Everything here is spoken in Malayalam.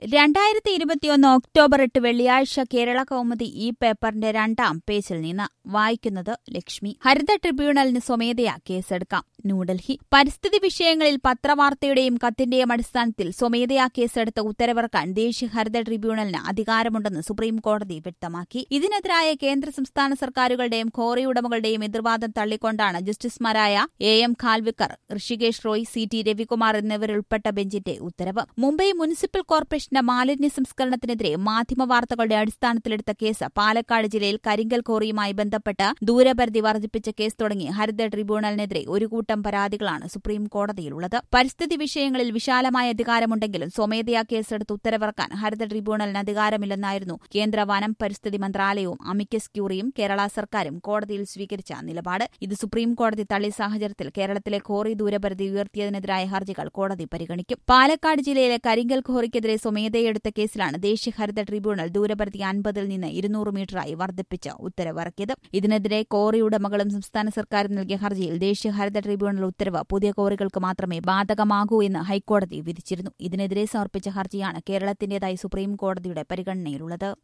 2021 ഒക്ടോബർ 8 വെള്ളിയാഴ്ച കേരള കൗമുദി ഈ പേപ്പറിന്റെ 2ാം പേജിൽ നിന്ന് വായിക്കുന്നത് ലക്ഷ്മി. ഹരിത ട്രിബ്യൂണലിന് സ്വമേധയാ കേസെടുക്കാം. ന്യൂഡൽഹി. പരിസ്ഥിതി വിഷയങ്ങളിൽ പത്രവാർത്തയുടെയും കത്തിന്റെയും അടിസ്ഥാനത്തിൽ സ്വമേധയാ കേസെടുത്ത് ഉത്തരവിറക്കാൻ ദേശീയ ഹരിത ട്രിബ്യൂണലിന് അധികാരമുണ്ടെന്ന് സുപ്രീം കോടതി വ്യക്തമാക്കി. ഇതിനെതിരായ കേന്ദ്ര സംസ്ഥാന സർക്കാരുകളുടെയും ക്വാറി ഉടമകളുടെയും എതിർവാദം തള്ളിക്കൊണ്ടാണ് ജസ്റ്റിസുമാരായ എം ഖാൽവിൽക്കർ, ഋഷികേശ് റോയ്, സി രവികുമാർ എന്നിവരുൾപ്പെട്ട ബെഞ്ചിന്റെ ഉത്തരവ്. മുംബൈ മുനിസിപ്പൽ കോർപ്പറേഷന്റെ മാലിന്യ സംസ്കരണത്തിനെതിരെ മാധ്യമവാർത്തകളുടെ അടിസ്ഥാനത്തിലെടുത്ത കേസ് പാലക്കാട് ജില്ലയിൽ കരിങ്കൽ ക്വാറിയുമായി ബന്ധപ്പെട്ട് ദൂരപരിധി വർദ്ധിപ്പിച്ച കേസ് തുടങ്ങി ഹരിത ട്രിബ്യൂണലിനെതിരെ ഒരു കൂട്ടം പരാതികളാണ് സുപ്രീം കോടതിയിലുള്ളത്. പരിസ്ഥിതി വിഷയങ്ങളിൽ വിശാലമായ അധികാരമുണ്ടെങ്കിലും സ്വമേധയാ കേസെടുത്ത് ഉത്തരവിറക്കാൻ ഹരിത ട്രിബ്യൂണലിന് അധികാരമില്ലെന്നായിരുന്നു കേന്ദ്ര വനം പരിസ്ഥിതി മന്ത്രാലയവും അമിക്കസ് ക്യൂറിയും കേരള സർക്കാരും കോടതിയിൽ സ്വീകരിച്ച നിലപാട്. ഇത് സുപ്രീം കോടതി തള്ളിയ സാഹചര്യത്തിൽ കേരളത്തിലെ ക്വാറി ദൂരപരിധി ഉയർത്തിയതിനെതിരായ ഹർജികൾ കോടതി പരിഗണിക്കും. പാലക്കാട് ജില്ലയിലെ കരിങ്കൽ ക്വാറിക്കെതിരെ സ്വമേധയെടുത്ത കേസിലാണ് ദേശീയ ഹരിത ട്രിബ്യൂണൽ ദൂരപരിധി 50 നിന്ന് 200 മീറ്ററായി വർദ്ധിപ്പിച്ച് ഉത്തരവിറക്കിയത്. ഇതിനെതിരെ ക്വാറി ഉടമകളും സംസ്ഥാന സർക്കാരും നൽകിയ ഹർജിയിൽ ദേശീയ ഹരിത ട്രിബ്യൂണൽ ഉത്തരവ് പുതിയ ക്വാറികൾക്ക് മാത്രമേ ബാധകമാകൂ എന്ന് ഹൈക്കോടതി വിധിച്ചിരുന്നു. ഇതിനെതിരെ സമർപ്പിച്ച ഹർജിയാണ് കേരളത്തിന്റേതായി സുപ്രീം കോടതിയുടെ പരിഗണനയിലുള്ളത്.